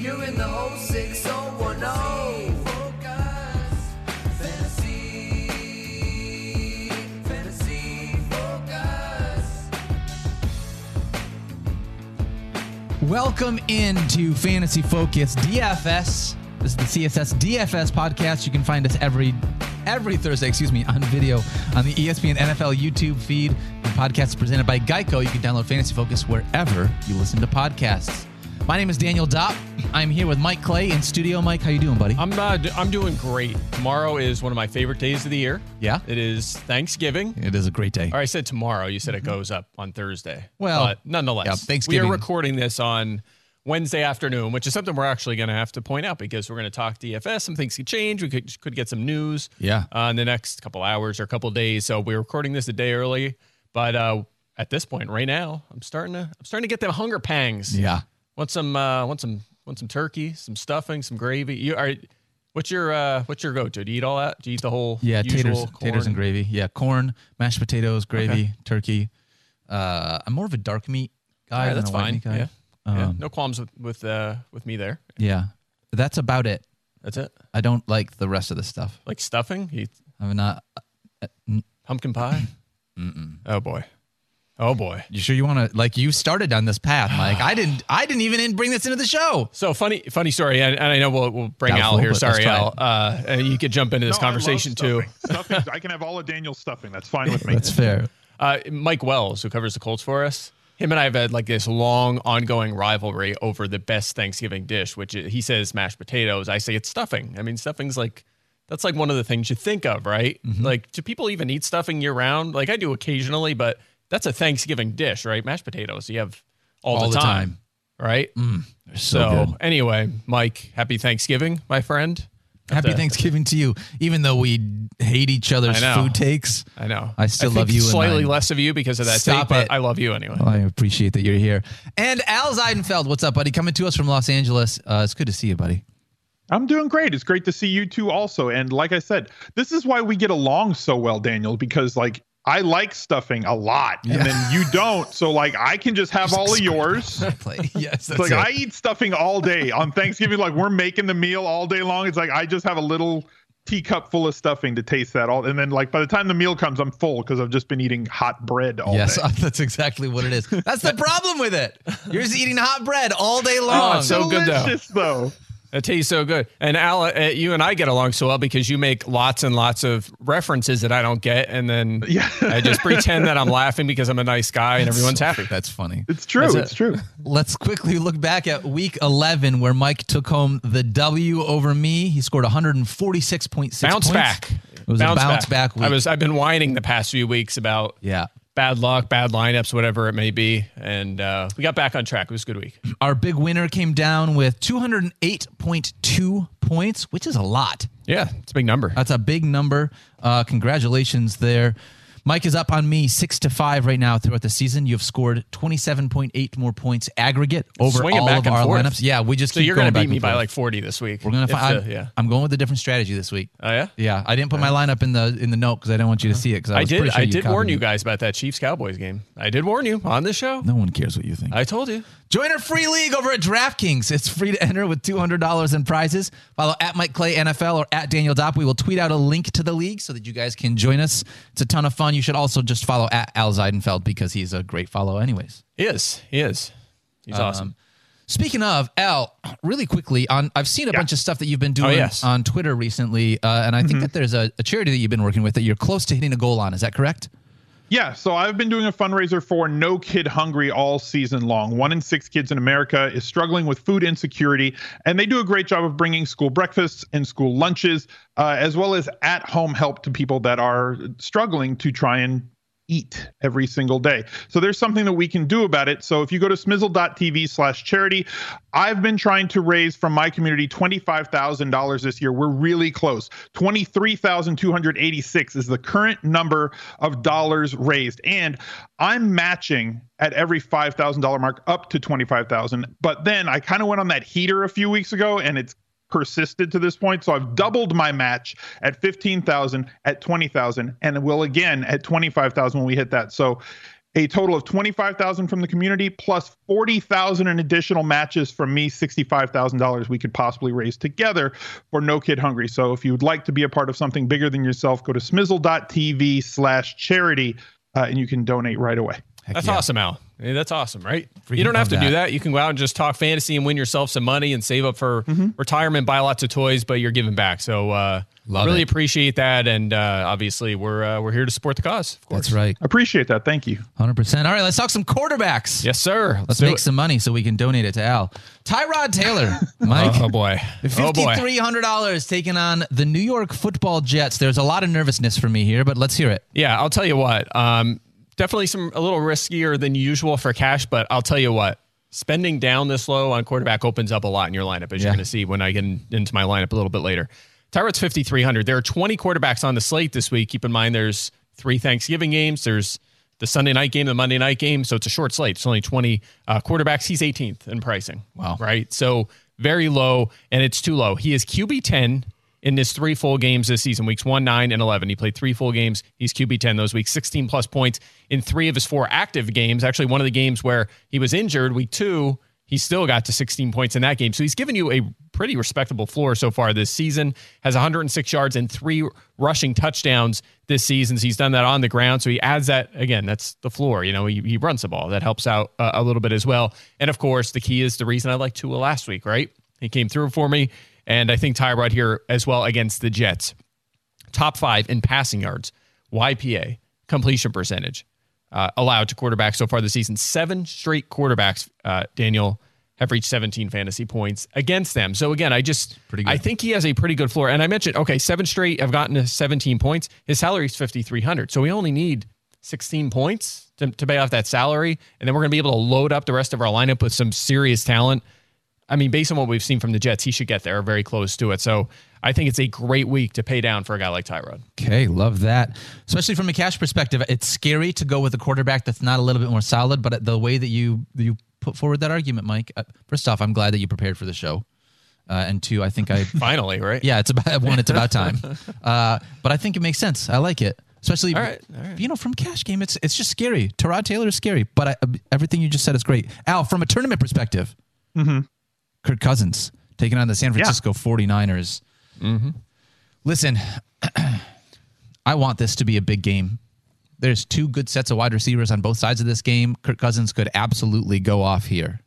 You're in the whole 6010. Fantasy Focus. Welcome into Fantasy Focus DFS. This is the CSS DFS podcast. You can find us every Thursday, on video on the ESPN NFL YouTube feed. The podcast is presented by Geico. You can download Fantasy Focus wherever you listen to podcasts. My name is Daniel Dopp. I'm here with Mike Clay in studio. Mike, how you doing, buddy? I'm doing great. Tomorrow is one of my favorite days of the year. Yeah? It is Thanksgiving. It is a great day. Or I said tomorrow. You said it goes up on Thursday. Well, but nonetheless, yeah, Thanksgiving. We are recording this on Wednesday afternoon, which is something we're actually going to have to point out because we're going to talk DFS. Some things could change. We could get some news Yeah. In the next couple hours or couple days. So we're recording this a day early. But at this point, right now, I'm starting to get them hunger pangs. Yeah. Want some turkey, some stuffing, some gravy. What's your go-to? Do you eat all that? Do you eat the whole usual taters and gravy? Yeah, corn, mashed potatoes, gravy, turkey. I'm more of a dark meat guy. Yeah, that's than a white fine. meat guy. Yeah. No qualms with me there. Yeah, that's about it. That's it. I don't like the rest of the stuff. Like stuffing? I'm not. Pumpkin pie? Oh boy. You sure you want to? Like, you started down this path, Mike. I didn't even bring this into the show. So funny story, and I know we'll bring Doubtful, Al here. but Sorry, let's Al. And you could jump into this conversation too. Stuffing, I can have all of Daniel's stuffing. That's fine with me. That's fair. Mike Wells, who covers the Colts for us, him and I have had like this long, ongoing rivalry over the best Thanksgiving dish, which he says mashed potatoes. I say it's stuffing. I mean, stuffing's that's like one of the things you think of, right? Mm-hmm. Like, do people even eat stuffing year round? Like, I do occasionally, but that's a Thanksgiving dish, right? Mashed potatoes, you have all the time, right? So good. Anyway, Mike, happy Thanksgiving, my friend. Happy Thanksgiving to you. Even though we hate each other's I know. food takes, I know. I still think love you. Slightly and less of you because of that Stop take, it. but I love you anyway. Well, I appreciate that you're here. And Al Zeidenfeld, what's up, buddy? Coming to us from Los Angeles. It's good to see you, buddy. I'm doing great. It's great to see you two also. And like I said, this is why we get along so well, Daniel, because like I like stuffing a lot and then you don't. So like I can just have all of yours. Yes, It's like I eat stuffing all day on Thanksgiving. Like we're making the meal all day long. It's like I just have a little teacup full of stuffing to taste that all. And then like by the time the meal comes, I'm full because I've just been eating hot bread all day. Yes, that's exactly what it is. That's the problem with it. You're just eating hot bread all day long. Oh, so good though. Delicious though. It tastes so good. And Al, you and I get along so well because you make lots and lots of references that I don't get. And then I just pretend that I'm laughing because I'm a nice guy and everyone's happy. That's funny. It's true. That's It's true. Let's quickly look back at week 11 where Mike took home the W over me. He scored 146.6 points. Bounce back. It was a bounce back week. I've been whining the past few weeks about bad luck, bad lineups, whatever it may be. And we got back on track. It was a good week. Our big winner came down with 208.2 points, which is a lot. Yeah, it's a big number. That's a big number. Congratulations there. Mike is up on me 6-5 right now throughout the season. You've scored 27.8 more points aggregate over Swinging all back of and our forth. lineups. Yeah, we just So keep you're going going to back beat me and by forth. like 40 this week. We're gonna find. Yeah. I'm going with a different strategy this week. Oh yeah. Yeah, I didn't put my lineup in the note because I didn't want you to see it. Because I did. Sure I did warn copied you it. guys about that Chiefs Cowboys game. I did warn you on this show. No one cares what you think. I told you. Join our free league over at DraftKings. It's free to enter with $200 in prizes. Follow at Mike Clay NFL or at Daniel Dopp. We will tweet out a link to the league so that you guys can join us. It's a ton of fun. You should also just follow at Al Zeidenfeld because he's a great follow anyways. He is. He's awesome. Speaking of, Al, really quickly, I've seen a bunch of stuff that you've been doing on Twitter recently, and I think that there's a charity that you've been working with that you're close to hitting a goal on. Is that correct? Yeah, so I've been doing a fundraiser for No Kid Hungry all season long. 1 in 6 kids in America is struggling with food insecurity, and they do a great job of bringing school breakfasts and school lunches, as well as at-home help to people that are struggling to try and eat every single day. So there's something that we can do about it. So if you go to smizzle.tv/charity, I've been trying to raise from my community $25,000 this year. We're really close. 23,286 is the current number of dollars raised. And I'm matching at every $5,000 mark up to $25,000. But then I kind of went on that heater a few weeks ago and it's persisted to this point. So I've doubled my match at 15,000, at 20,000, and will again at 25,000 when we hit that. So a total of $25,000 from the community plus $40,000 in additional matches from me, $65,000 we could possibly raise together for No Kid Hungry. So if you would like to be a part of something bigger than yourself, go to smizzle.tv/charity and you can donate right away. That's awesome, Al. Hey, that's awesome, right? Freaking You don't have to love do that. that. You can go out and just talk fantasy and win yourself some money and save up for retirement, buy lots of toys, but you're giving back. So really appreciate that. And obviously, we're here to support the cause, of course. That's right. Appreciate that. Thank you. 100%. All right, let's talk some quarterbacks. Yes, sir. Let's make some money so we can donate it to Al. Tyrod Taylor, Mike. Oh, boy. $5,300 taking on the New York Football Jets. There's a lot of nervousness for me here, but let's hear it. Yeah, I'll tell you what. Definitely a little riskier than usual for cash, but I'll tell you what. Spending down this low on quarterback opens up a lot in your lineup, as you're going to see when I get into my lineup a little bit later. Tyrod's 5,300. There are 20 quarterbacks on the slate this week. Keep in mind there's 3 Thanksgiving games. There's the Sunday night game, the Monday night game. So it's a short slate. It's only 20 quarterbacks. He's 18th in pricing. Wow. Right? So very low, and it's too low. He is QB 10 in his 3 full games this season, weeks 1, 9, and 11. He played 3 full games. He's QB 10 those weeks, 16-plus points in 3 of his 4 active games. Actually, one of the games where he was injured, week 2, he still got to 16 points in that game. So he's given you a pretty respectable floor so far this season. Has 106 yards and 3 rushing touchdowns this season. So he's done that on the ground. So he adds that, again, that's the floor. You know, he runs the ball. That helps out a little bit as well. And, of course, the key is the reason I liked Tua last week, right? He came through for me. And I think Tyrod here as well against the Jets. Top 5 in passing yards, YPA, completion percentage allowed to quarterbacks so far this season. 7 straight quarterbacks, Daniel, have reached 17 fantasy points against them. So again, I think he has a pretty good floor. And I mentioned, 7 straight have gotten to 17 points. His salary is $5,300. So we only need 16 points to pay off that salary. And then we're going to be able to load up the rest of our lineup with some serious talent. I mean, based on what we've seen from the Jets, he should get there, very close to it. So I think it's a great week to pay down for a guy like Tyrod. Okay, love that. Especially from a cash perspective, it's scary to go with a quarterback that's not a little bit more solid, but the way that you put forward that argument, Mike, first off, I'm glad that you prepared for the show. And 2, I think I... Finally, right? Yeah, it's about time. But I think it makes sense. I like it. Especially, all right. From cash game, it's just scary. Tyrod Taylor is scary, but everything you just said is great. Al, from a tournament perspective... Mm-hmm. Kirk Cousins taking on the San Francisco 49ers. Mm-hmm. Listen, I want this to be a big game. There's 2 good sets of wide receivers on both sides of this game. Kirk Cousins could absolutely go off here.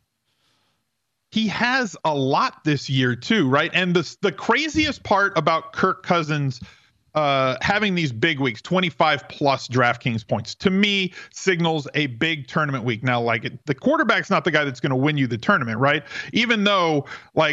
He has a lot this year too, right? And the craziest part about Kirk Cousins having these big weeks, 25 plus DraftKings points, to me signals a big tournament week. Now, the quarterback's not the guy that's going to win you the tournament, right? Even though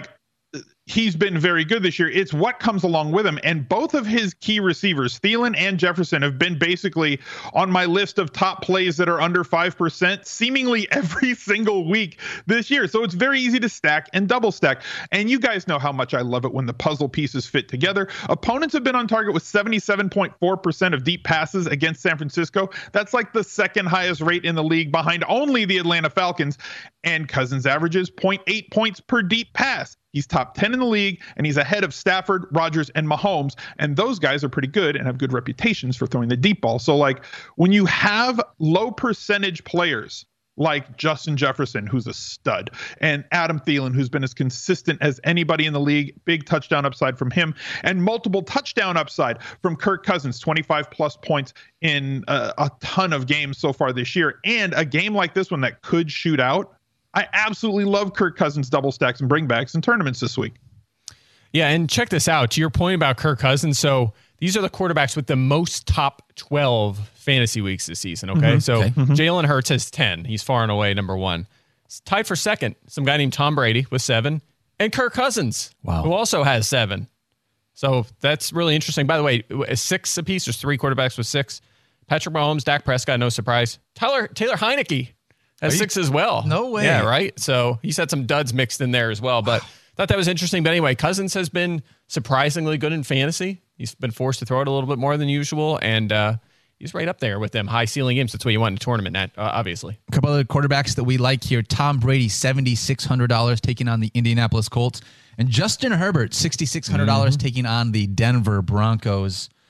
he's been very good this year, it's what comes along with him. And both of his key receivers, Thielen and Jefferson, have been basically on my list of top plays that are under 5% seemingly every single week this year. So it's very easy to stack and double stack. And you guys know how much I love it when the puzzle pieces fit together. Opponents have been on target with 77.4% of deep passes against San Francisco. That's like the 2nd highest rate in the league behind only the Atlanta Falcons. And Cousins averages 0.8 points per deep pass. He's top 10 in the league, and he's ahead of Stafford, Rodgers, and Mahomes. And those guys are pretty good and have good reputations for throwing the deep ball. So, when you have low percentage players like Justin Jefferson, who's a stud, and Adam Thielen, who's been as consistent as anybody in the league, big touchdown upside from him, and multiple touchdown upside from Kirk Cousins, 25-plus points in a ton of games so far this year, and a game like this one that could shoot out. I absolutely love Kirk Cousins double stacks and bringbacks in tournaments this week. Yeah, and check this out. To your point about Kirk Cousins, so these are the quarterbacks with the most top 12 fantasy weeks this season, okay? Mm-hmm. So okay. Mm-hmm. Jalen Hurts has 10. He's far and away number 1. Tied for second, some guy named Tom Brady with 7, and Kirk Cousins, who also has 7. So that's really interesting. By the way, 6 apiece. There's 3 quarterbacks with 6. Patrick Mahomes, Dak Prescott, no surprise. Taylor Heineke has 6 as well. No way. Yeah, right? So he's had some duds mixed in there as well. But thought that was interesting. But anyway, Cousins has been surprisingly good in fantasy. He's been forced to throw it a little bit more than usual. And he's right up there with them high ceiling games. That's what you want in a tournament, Nat, obviously. A couple other quarterbacks that we like here. Tom Brady, $7,600 taking on the Indianapolis Colts. And Justin Herbert, $6,600 taking on the Denver Broncos.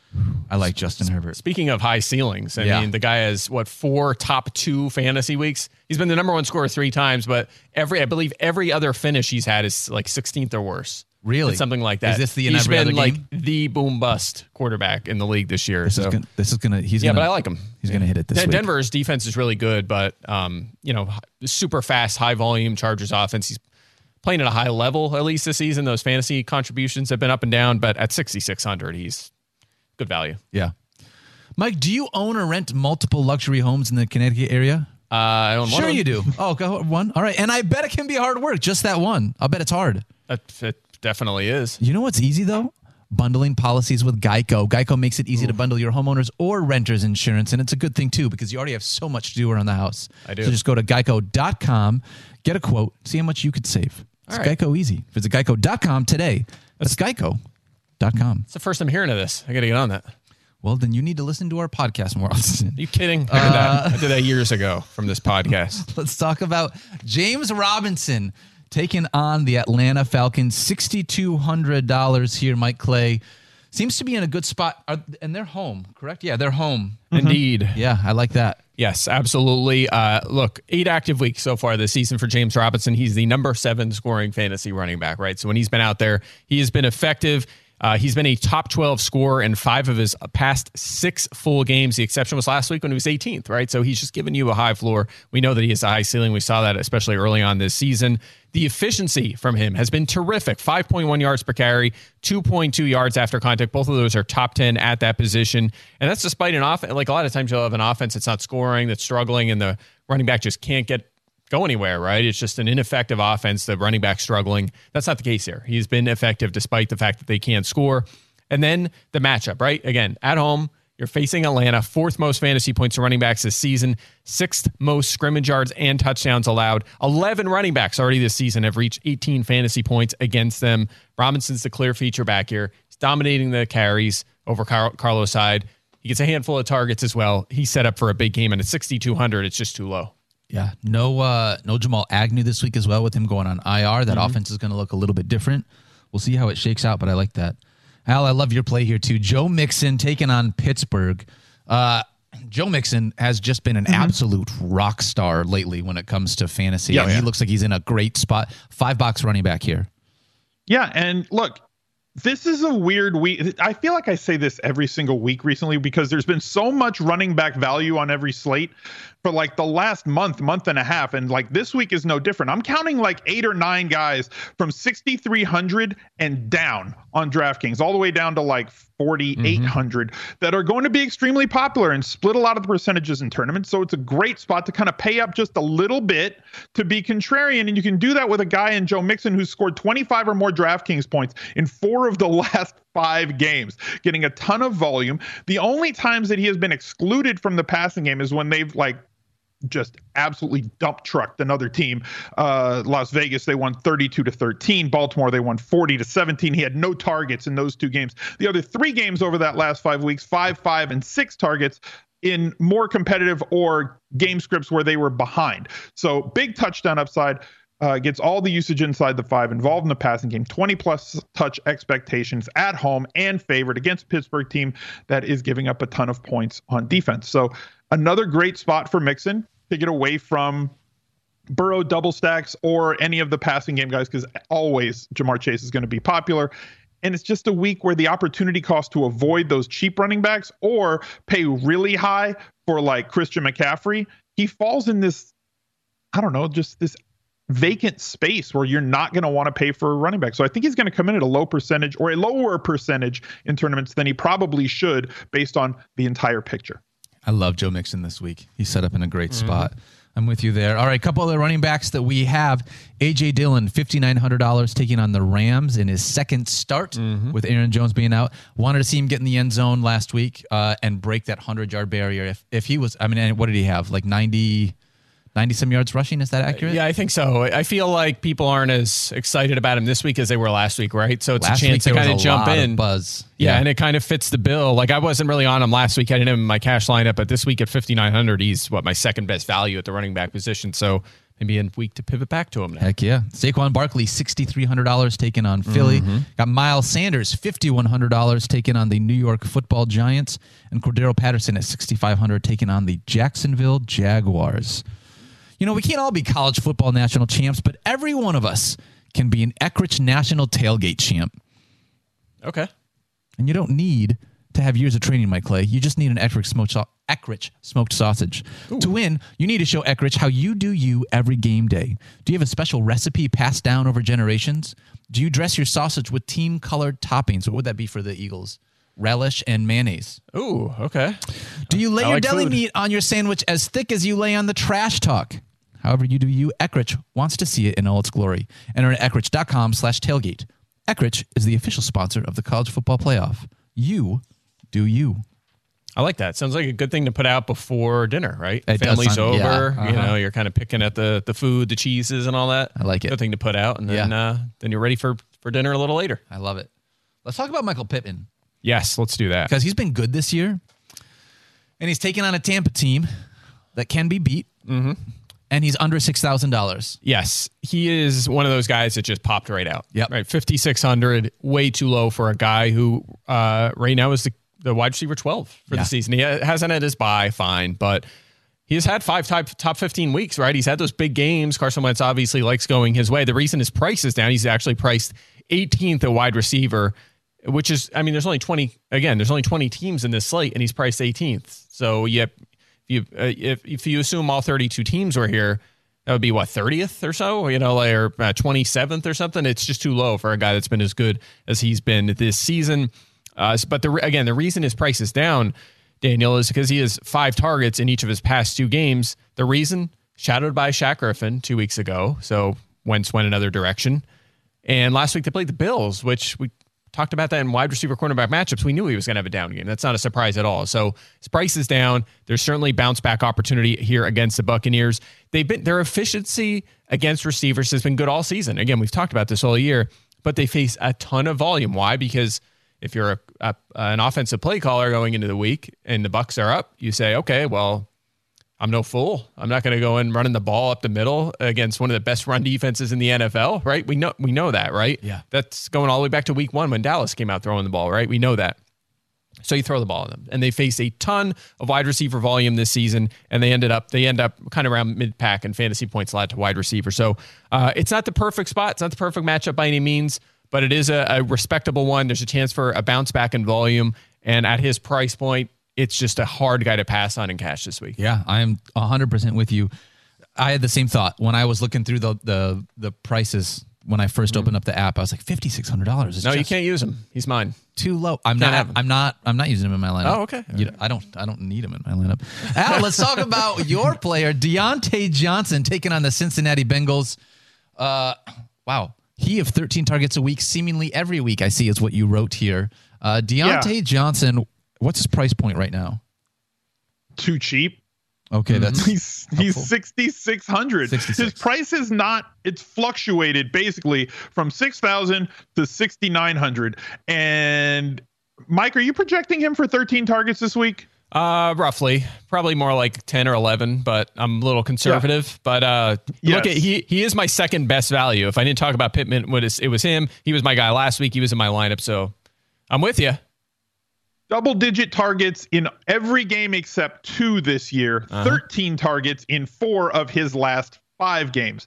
I like Justin Herbert. Speaking of high ceilings, I mean, the guy has 4 top 2 fantasy weeks. He's been the number 1 scorer 3 times, but I believe every other finish he's had is like 16th or worse. Really? It's something like that. Is this the He's been other like game? the boom bust quarterback in the league this year. This is gonna. But I like him. He's gonna hit it this week. Denver's defense is really good, but super fast, high volume Chargers offense. He's playing at a high level at least this season. Those fantasy contributions have been up and down, but at 6,600, he's good value. Yeah. Mike, do you own or rent multiple luxury homes in the Connecticut area? I own one. Sure you do. Oh, go one. All right. And I bet it can be hard work. Just that one. I'll bet it's hard. It definitely is. You know what's easy, though? Bundling policies with Geico. Geico makes it easy to bundle your homeowners or renters insurance, and it's a good thing, too, because you already have so much to do around the house. I do. So just go to geico.com, get a quote, see how much you could save. It's Geico easy. Visit geico.com today. That's geico.com. It's the first I'm hearing of this. I got to get on that. Well, then you need to listen to our podcast more often. Are you kidding? I did that years ago from this podcast. Let's talk about James Robinson taking on the Atlanta Falcons. $6,200 here, Mike Clay. Seems to be in a good spot. And they're home, correct? Yeah, they're home. Indeed. Yeah, I like that. Yes, absolutely. Look, 8 active weeks so far this season for James Robinson. He's the number 7 scoring fantasy running back, right? So when he's been out there, he has been effective. He's been a top 12 scorer in 5 of his past 6 full games. The exception was last week when he was 18th, right? So he's just giving you a high floor. We know that he has a high ceiling. We saw that especially early on this season. The efficiency from him has been terrific. 5.1 yards per carry, 2.2 yards after contact. Both of those are top 10 at that position. And that's despite an offense. Like a lot of times you'll have an offense that's not scoring, that's struggling, and the running back just can't go anywhere, right? It's just an ineffective offense, the running back struggling. That's not the case here. He's been effective despite the fact that they can't score. And then the matchup, right? Again, at home, you're facing Atlanta, 4th most fantasy points to running backs this season, 6th most scrimmage yards and touchdowns allowed. 11 running backs already this season have reached 18 fantasy points against them. Robinson's the clear feature back here. He's dominating the carries over Carlos Hyde. He gets a handful of targets as well. He's set up for a big game, and at 6,200, it's just too low. Yeah, no Jamal Agnew this week as well with him going on IR. That offense is going to look a little bit different. We'll see how it shakes out, but I like that. Al, I love your play here too. Joe Mixon taking on Pittsburgh. Joe Mixon has just been an absolute rock star lately when it comes to fantasy. Yeah, He looks like he's in a great spot. $5 running back here. Yeah, and look, this is a weird week. I feel like I say this every single week recently because there's been so much running back value on every slate for like the last month and a half. And like this week is no different. I'm counting like 8 or 9 guys from 6,300 and down on DraftKings, all the way down to like 4,800 that are going to be extremely popular and split a lot of the percentages in tournaments. So it's a great spot to kind of pay up just a little bit to be contrarian. And you can do that with a guy in Joe Mixon who's scored 25 or more DraftKings points in 4 of the last 5 games, getting a ton of volume. The only times that he has been excluded from the passing game is when they've like just absolutely dump trucked another team. Las Vegas, they won 32-13. Baltimore, they won 40-17. He had no targets in those 2 games. The other 3 games over that last 5 weeks, 5, 5, and 6 targets in more competitive or game scripts where they were behind. So big touchdown upside. Gets all the usage inside the 5, involved in the passing game, 20-plus touch expectations at home and favored against a Pittsburgh team that is giving up a ton of points on defense. So another great spot for Mixon to get away from Burrow double stacks or any of the passing game guys, because always Jamar Chase is going to be popular. And it's just a week where the opportunity cost to avoid those cheap running backs or pay really high for like Christian McCaffrey, he falls in this, I don't know, just this vacant space where you're not going to want to pay for a running back. So I think he's going to come in at a low percentage or a lower percentage in tournaments than he probably should based on the entire picture. I love Joe Mixon this week. He's set up in a great spot. I'm with you there. All right, a couple other running backs that we have. A.J. Dillon, $5,900 taking on the Rams in his second start with Aaron Jones being out. Wanted to see him get in the end zone last week and break that 100-yard barrier. If he was, I mean, what did he have? Like 90-some yards rushing? Is that accurate? Yeah, I think so. I feel like people aren't as excited about him this week as they were last week, right? So it's Last a chance week to there kind was of a jump lot in. of buzz. Yeah, and it kind of fits the bill. Like I wasn't really on him last week. I didn't have him in my cash lineup, but this week at 5,900, he's my second best value at the running back position. So maybe a week to pivot back to him now. Heck yeah. Saquon Barkley, $6,300 taken on Philly. Got Miles Sanders, $5,100 taken on the New York Football Giants. And Cordero Patterson at $6,500 taken on the Jacksonville Jaguars. You know, we can't all be college football national champs, but every one of us can be an Eckrich National Tailgate champ. Okay. And you don't need to have years of training, Mike Clay. You just need an Eckrich smoked sausage. Ooh. To win, you need to show Eckrich how you do you every game day. Do you have a special recipe passed down over generations? Do you dress your sausage with team-colored toppings? What would that be for the Eagles? Relish and mayonnaise. Ooh, okay. Do you lay I your like deli food. meat on your sandwich as thick as you lay on the trash talk? However you do you, Eckrich wants to see it in all its glory. Enter at Eckrich.com/tailgate. Eckrich is the official sponsor of the College Football Playoff. You do you. I like that. Sounds like a good thing to put out before dinner, right? It does Family's sound- over. yeah, You know, you're kind of picking at the food, the cheeses, and all that. I like it. Good thing to put out, and then then you're ready for dinner a little later. I love it. Let's talk about Michael Pittman. Yes, let's do that. Because he's been good this year. And he's taking on a Tampa team that can be beat. Mm-hmm. And he's under $6,000. Yes, he is one of those guys that just popped right out. Yep. Right, 5,600, way too low for a guy who right now is the wide receiver 12 for the season. He hasn't had his bye, fine, but he has had 5 top 15 weeks, right? He's had those big games. Carson Wentz obviously likes going his way. The reason his price is down, he's actually priced 18th at wide receiver, which is, I mean, there's only 20 teams in this slate, and he's priced 18th. So if you assume all 32 teams were here, that would be what, 30th or so, you know, like, or 27th or something. It's just too low for a guy that's been as good as he's been this season. But the reason his price is down, Daniel, is because he has 5 targets in each of his past 2 games. The reason, shadowed by Shaq Griffin 2 weeks ago, so Wentz went another direction. And last week they played the Bills, which we talked about that in wide receiver cornerback matchups. We knew he was going to have a down game. That's not a surprise at all. So his price is down. There's certainly bounce back opportunity here against the Buccaneers. Their efficiency against receivers has been good all season. Again, we've talked about this all year, but they face a ton of volume. Why? Because if you're an offensive play caller going into the week and the Bucs are up, you say, okay, well, I'm no fool. I'm not going to go in running the ball up the middle against one of the best run defenses in the NFL, right? We know that, right? Yeah. That's going all the way back to week 1 when Dallas came out throwing the ball, right? We know that. So you throw the ball at them, and they face a ton of wide receiver volume this season, and they end up kind of around mid-pack and fantasy points allowed to wide receiver. So it's not the perfect spot. It's not the perfect matchup by any means, but it is a respectable one. There's a chance for a bounce back in volume, and at his price point, it's just a hard guy to pass on in cash this week. Yeah, I am 100% with you. I had the same thought when I was looking through the prices when I first opened up the app. I was like, $5,600. No, you can't use him. He's mine. Too low. I'm not using him in my lineup. Oh, okay. I don't need him in my lineup. Al, let's talk about your player, Deontay Johnson, taking on the Cincinnati Bengals. Wow. He of 13 targets a week, seemingly every week, I see is what you wrote here. Deontay Johnson, what's his price point right now? Too cheap. Okay, that's he's 6,600. His price is not. It's fluctuated basically from 6,000 to 6,900. And Mike, are you projecting him for 13 targets this week? Roughly, probably more like 10 or 11, but I'm a little conservative. Yeah. But look at he is my second best value. If I didn't talk about Pittman, it was him. He was my guy last week. He was in my lineup, so I'm with you. Double-digit targets in every game except 2 this year. 13 targets in 4 of his last 5 games.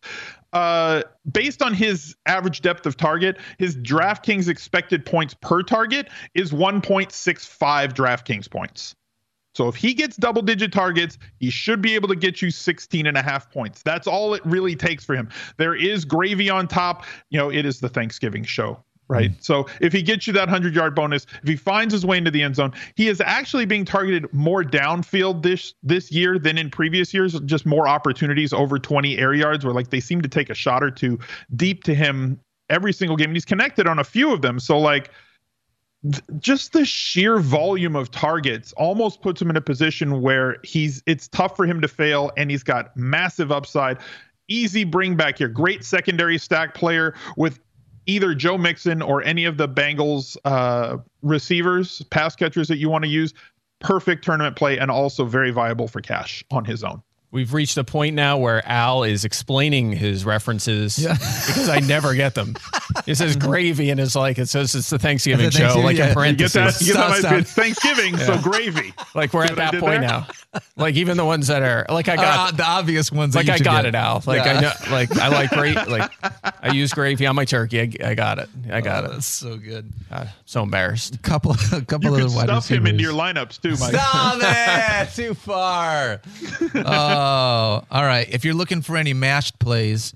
Based on his average depth of target, his DraftKings expected points per target is 1.65 DraftKings points. So if he gets double-digit targets, he should be able to get you 16.5 points. That's all it really takes for him. There is gravy on top. You know, it is the Thanksgiving show. Right. So if he gets you that 100-yard bonus, if he finds his way into the end zone, he is actually being targeted more downfield this year than in previous years. Just more opportunities over 20 air yards where like they seem to take a shot or two deep to him every single game. And he's connected on a few of them. So like just the sheer volume of targets almost puts him in a position where it's tough for him to fail, and he's got massive upside. Easy bring back here. Great secondary stack player with either Joe Mixon or any of the Bengals receivers, pass catchers that you want to use. Perfect tournament play, and also very viable for cash on his own. we've reached a point now where Al is explaining his references because I never get them. It says gravy and it's the Thanksgiving show, like in parentheses. You get that, it's Thanksgiving, so gravy. Like we're at that point now. Like even the ones that are like I got the obvious ones. Like that you I got get. it, Al. Like I know, like I like gravy. Like I use gravy on my turkey. I got it. I got it. That's so good. So embarrassed. A couple You of can other wide stuff him into receivers. your lineups too, Mike. Stop it! Too far. Oh, all right. If you're looking for any mashed plays,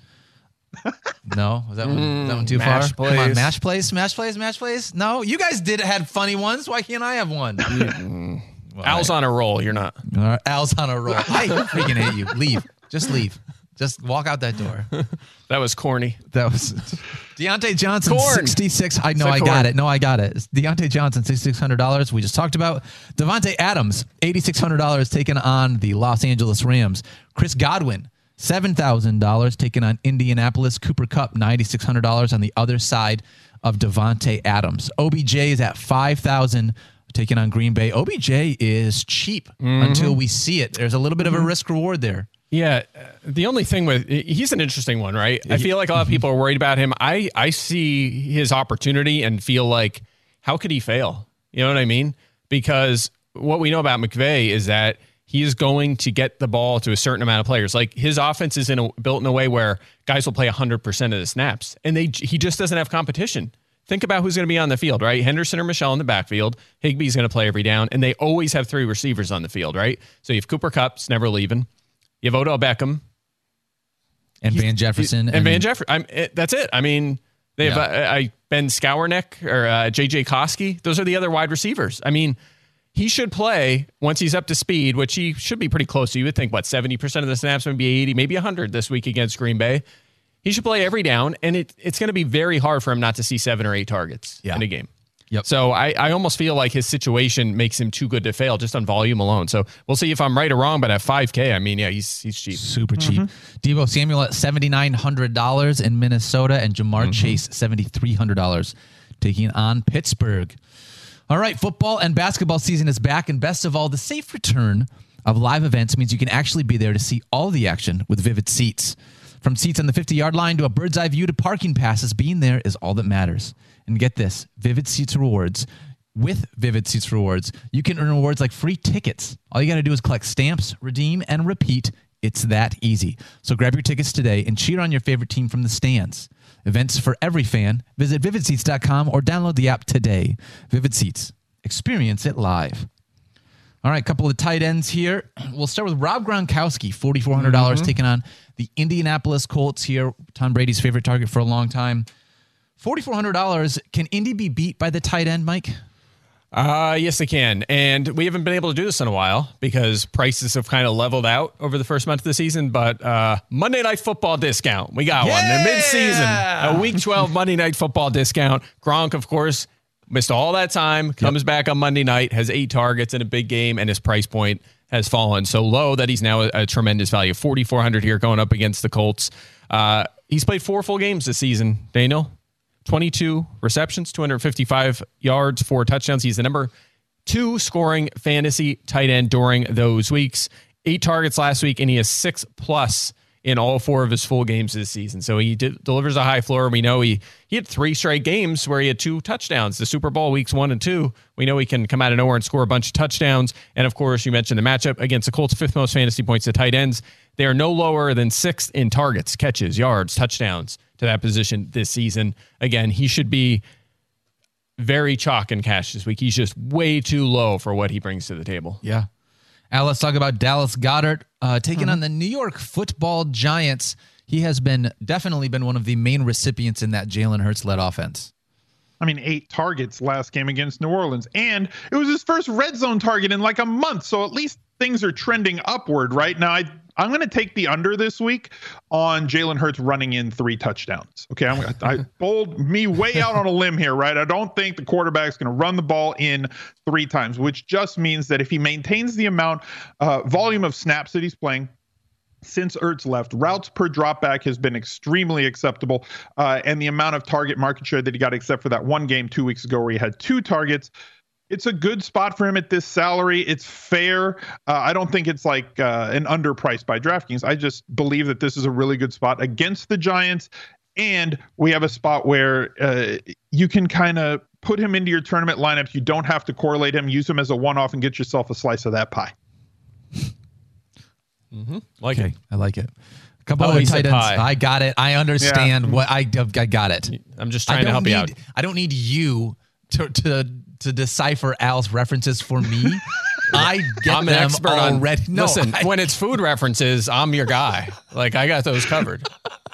no, was that one too far? Mashed Come on, plays. mashed plays. No, you guys had funny ones. Why can't I have one? Well, Al's on a roll. You're not. all right. Al's on a roll. I freaking hate you. Leave. Just leave. Just walk out that door. That was corny. That was Deontay Johnson, Corn. 66. I know Said I corn. got it. No, I got it. It's Deontay Johnson, $6,600. We just talked about Devontae Adams, $8,600 taking on the Los Angeles Rams. Chris Godwin, $7,000 taking on Indianapolis. Cooper Kupp, $9,600 on the other side of Devontae Adams. OBJ is at $5,000 taking on Green Bay. OBJ is cheap until we see it. There's a little bit of a risk reward there. Yeah, the only thing he's an interesting one, right? I feel like a lot of people are worried about him. I see his opportunity and feel like, how could he fail? You know what I mean? Because what we know about McVay is that he is going to get the ball to a certain amount of players. Like his offense is built in a way where guys will play 100% of the snaps, and he just doesn't have competition. Think about who's going to be on the field, right? Henderson or Michelle in the backfield. Higbee's going to play every down, and they always have three receivers on the field, right? So you have Cooper Kupp's never leaving. You have Odell Beckham. And Van Jefferson. And Van Jefferson. That's it. I mean, they have Ben Skowronek or J.J. Koski. Those are the other wide receivers. I mean, he should play once he's up to speed, which he should be pretty close to. You would think, 70% of the snaps, maybe 80, maybe 100 this week against Green Bay. He should play every down, and it's going to be very hard for him not to see 7 or 8 targets in a game. Yep. So I almost feel like his situation makes him too good to fail just on volume alone. So we'll see if I'm right or wrong, but at $5K, I mean, he's cheap. Super cheap. Deebo Samuel at $7,900 in Minnesota, and Jamar Chase, $7,300 taking on Pittsburgh. All right, football and basketball season is back, and best of all, the safe return of live events means you can actually be there to see all the action with Vivid Seats. From seats on the 50-yard line to a bird's eye view to parking passes, being there is all that matters. And get this, Vivid Seats Rewards. With Vivid Seats Rewards, you can earn rewards like free tickets. All you got to do is collect stamps, redeem, and repeat. It's that easy. So grab your tickets today and cheer on your favorite team from the stands. Events for every fan. Visit vividseats.com or download the app today. Vivid Seats. Experience it live. All right, a couple of tight ends here. We'll start with Rob Gronkowski, $4,400 taking on the Indianapolis Colts here. Tom Brady's favorite target for a long time. $4,400. Can Indy be beat by the tight end, Mike? Yes, they can. And we haven't been able to do this in a while because prices have kind of leveled out over the first month of the season. But Monday Night Football discount. We got one. The mid-season, a Week 12 Monday Night Football discount. Gronk, of course, missed all that time, comes back on Monday night, has 8 targets in a big game, and his price point has fallen so low that he's now a tremendous value. $4,400 here going up against the Colts. He's played 4 full games this season, Daniel. 22 receptions, 255 yards, 4 touchdowns. He's the number 2 scoring fantasy tight end during those weeks. 8 targets last week, and he has 6+ in all 4 of his full games this season. So he delivers a high floor. We know he had 3 straight games where he had 2 touchdowns. The Super Bowl weeks 1 and 2. We know he can come out of nowhere and score a bunch of touchdowns. And of course, you mentioned the matchup against the Colts, 5th most fantasy points to tight ends. They are no lower than 6th in targets, catches, yards, touchdowns to that position this season. Again, he should be very chalk in cash this week. He's just way too low for what he brings to the table. Yeah. Now let's talk about Dallas Goedert taking on the New York Football Giants. He has definitely been one of the main recipients in that Jalen Hurts-led offense. I mean, 8 targets last game against New Orleans. And it was his first red zone target in like a month. So at least things are trending upward right now. I'm going to take the under this week on Jalen Hurts running in 3 touchdowns. Okay, I bold me way out on a limb here, right? I don't think the quarterback's going to run the ball in 3 times, which just means that if he maintains the volume of snaps that he's playing, since Ertz left, routes per dropback has been extremely acceptable. And the amount of target market share that he got, except for that one game 2 weeks ago where he had 2 targets, It's a good spot for him at this salary. It's fair. I don't think it's like an underpriced by DraftKings. I just believe that this is a really good spot against the Giants. And we have a spot where you can kind of put him into your tournament lineups. You don't have to correlate him. Use him as a one-off and get yourself a slice of that pie. Like Okay, it. I like it. A couple Oh, other he said tight ends. pie. I got it. I understand what I got it. I'm just trying to help you out. I don't need you to decipher Al's references for me. I get I'm an them expert already. on. No, Listen, I- when it's food references, I'm your guy. Like I got those covered.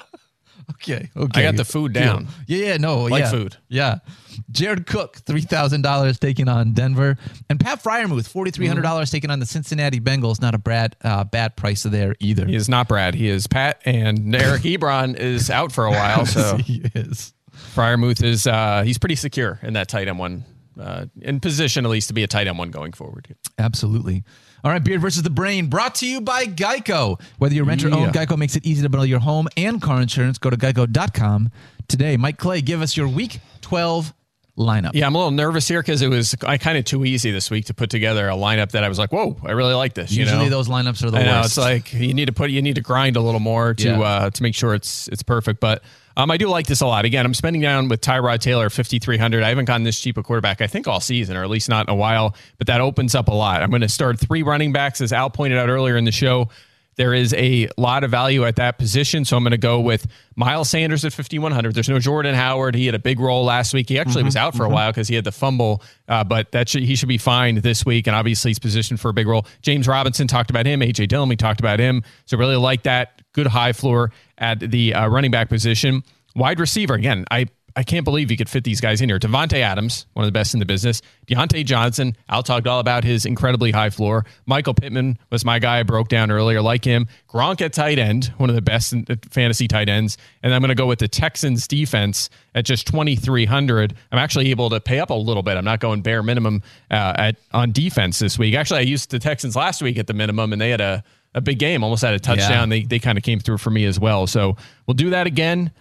Okay. I got the food down. Yeah, no, Like yeah. food. Yeah. Jared Cook, $3,000 taking on Denver, and Pat Fryermuth, $4,300 taking on the Cincinnati Bengals. Not a bad price there either. He is not Brad. He is Pat, and Eric Ebron is out for a while. So He is. Fryermuth is he's pretty secure in that tight end one, in position at least to be a tight end one going forward. Absolutely. All right, Beard versus the Brain, brought to you by Geico. Whether you rent or own, Geico makes it easy to bundle your home and car insurance. Go to geico.com today. Mike Clay, give us your Week 12 lineup. Yeah, I'm a little nervous here because it was kind of too easy this week to put together a lineup that I was like, whoa, I really like this. Usually you know? those lineups are the I know, worst. it's like you need to grind a little more to make sure it's perfect. But I do like this a lot. Again, I'm spending down with Tyrod Taylor, $5,300. I haven't gotten this cheap a quarterback, I think, all season, or at least not in a while. But that opens up a lot. I'm going to start 3 running backs, as Al pointed out earlier in the show. There is a lot of value at that position, so I'm going to go with Miles Sanders at $5,100. There's no Jordan Howard. He had a big role last week. He actually was out for a while because he had the fumble, but he should be fine this week, and obviously he's positioned for a big role. James Robinson, talked about him. A.J. Dillon, we talked about him. So really like that. Good high floor at the running back position. Wide receiver, again, I can't believe you could fit these guys in here. Devontae Adams, one of the best in the business. Deontay Johnson, Al talked all about his incredibly high floor. Michael Pittman was my guy I broke down earlier, like him. Gronk at tight end, one of the best fantasy tight ends. And I'm going to go with the Texans defense at just $2,300. I'm actually able to pay up a little bit. I'm not going bare minimum on defense this week. Actually, I used the Texans last week at the minimum, and they had a big game, almost had a touchdown. Yeah. They kind of came through for me as well. So we'll do that again.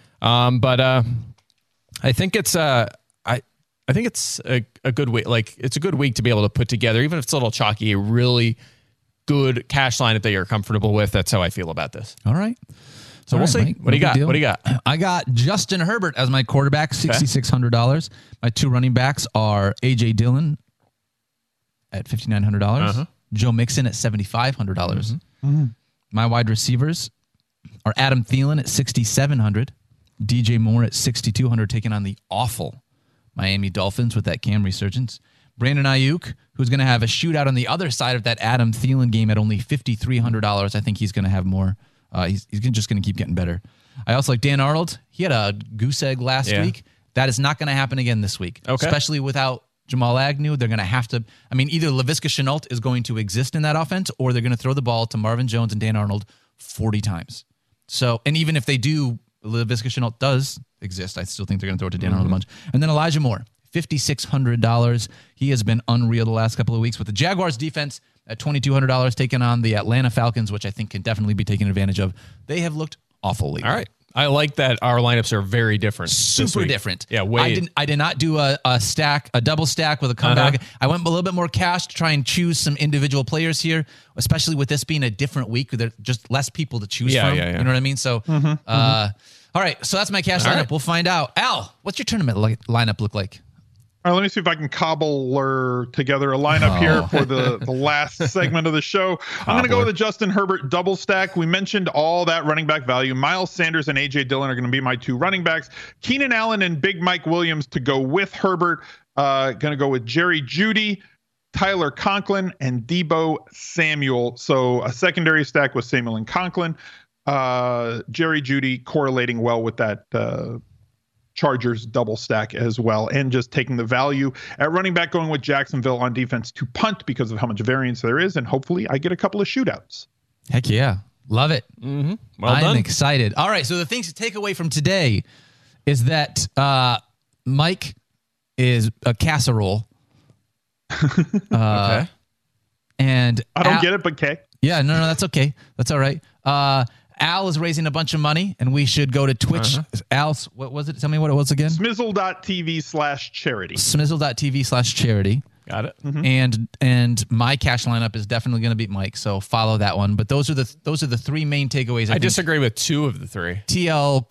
I think it's I think it's a good week. Like it's a good week to be able to put together, even if it's a little chalky, a really good cash lineup that you're comfortable with. That's how I feel about this. All right. So we'll see. Mike, What do you no got? big deal. What do you got? I got Justin Herbert as my quarterback, $6,600. My 2 running backs are A.J. Dillon at $5,900. Joe Mixon at $7,500. My wide receivers are Adam Thielen at $6,700. DJ Moore at $6,200, taking on the awful Miami Dolphins with that Cam resurgence. Brandon Ayuk, who's going to have a shootout on the other side of that Adam Thielen game at only $5,300. I think he's going to have more. He's just going to keep getting better. I also like Dan Arnold. He had a goose egg last week. That is not going to happen again this week, especially without Jamal Agnew. They're going to have to. I mean, either Laviska Shenault is going to exist in that offense, or they're going to throw the ball to Marvin Jones and Dan Arnold 40 times. So, and even if they do, Laviska Shenault does exist, I still think they're going to throw it to Dan Arnold a bunch. And then Elijah Moore, $5,600. He has been unreal the last couple of weeks with the Jaguars defense at $2,200, taking on the Atlanta Falcons, which I think can definitely be taken advantage of. They have looked awful lately. All right. I like that our lineups are very different. this Super week. different. Yeah, way. I did not do a double stack with a comeback. I went a little bit more cash to try and choose some individual players here, especially with this being a different week. There's just less people to choose from. Yeah. You know what I mean? So, all right. So that's my cash lineup. right. We'll find out. Al, what's your tournament lineup look like? All right, let me see if I can cobble together a lineup here for the last segment of the show. I'm going to go with the Justin Herbert double stack. We mentioned all that running back value. Miles Sanders and A.J. Dillon are going to be my 2 running backs. Keenan Allen and Big Mike Williams to go with Herbert. Going to go with Jerry Jeudy, Tyler Conklin, and Deebo Samuel. So a secondary stack with Samuel and Conklin. Jerry Jeudy correlating well with that Chargers double stack as well, and just taking the value at running back, going with Jacksonville on defense to punt because of how much variance there is, and hopefully I get a couple of shootouts. Heck yeah. Love it. Well I'm done. excited. All right. So the things to take away from today is that Mike is a casserole. Okay. And I don't get it, but K. Yeah, no, that's okay. That's all right. Al is raising a bunch of money, and we should go to Twitch. Al's, what was it? Tell me what it was again. Smizzle.tv/charity. Smizzle.tv/charity. Got it. And my cash lineup is definitely going to beat Mike, so follow that one. But those are the 3 main takeaways. I disagree with 2 of the 3. TL :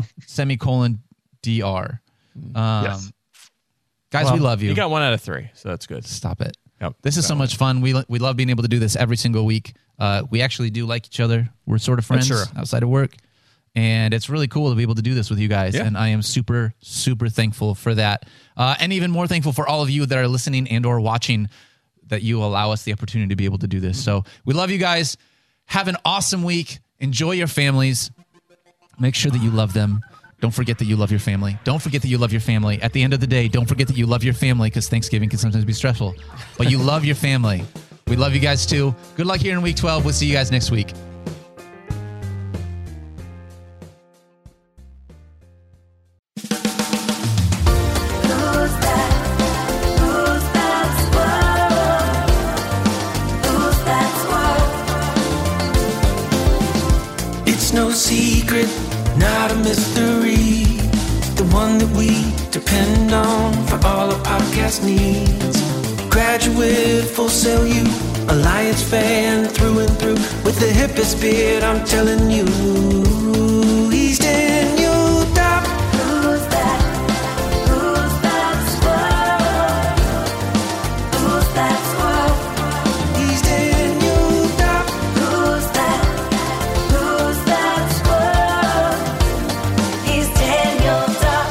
semicolon DR. Yes. Guys, we love you. You got 1 out of 3, so that's good. Stop it. Yep. This is so much fun. We love being able to do this every single week. We actually do like each other. We're sort of friends outside of work. And it's really cool to be able to do this with you guys. Yeah. And I am super, super thankful for that. And even more thankful for all of you that are listening and or watching that you allow us the opportunity to be able to do this. So we love you guys. Have an awesome week. Enjoy your families. Make sure that you love them. Don't forget that you love your family. Don't forget that you love your family. At the end of the day, don't forget that you love your family because Thanksgiving can sometimes be stressful. But you love your family. We love you guys too. Good luck here in week 12. We'll see you guys next week. No secret, not a mystery. The one that we depend on for all our podcast needs. Graduate, Full Sail U, Alliance fan through and through. With the hippest beard, I'm telling you, he's Daniel Dopp. Who's that? Who's that squirrel? Who's that squirrel? He's Daniel Dopp. Who's that? Who's that squirrel? He's Daniel Dopp.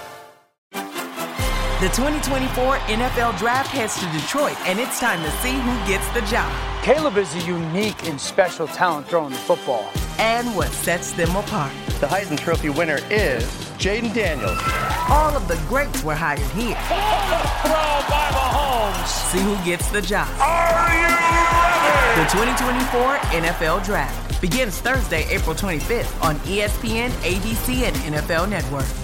The 2024 NFL Draft heads to Detroit, and it's time to see who gets the job Caleb is a unique and special talent throwing the football. and what sets them apart. The Heisman Trophy winner is Jaden Daniels. All of the greats were hired here. Throw by Mahomes. See who gets the job. Are you ready? The 2024 NFL Draft begins Thursday, April 25th on ESPN, ABC, and NFL Network.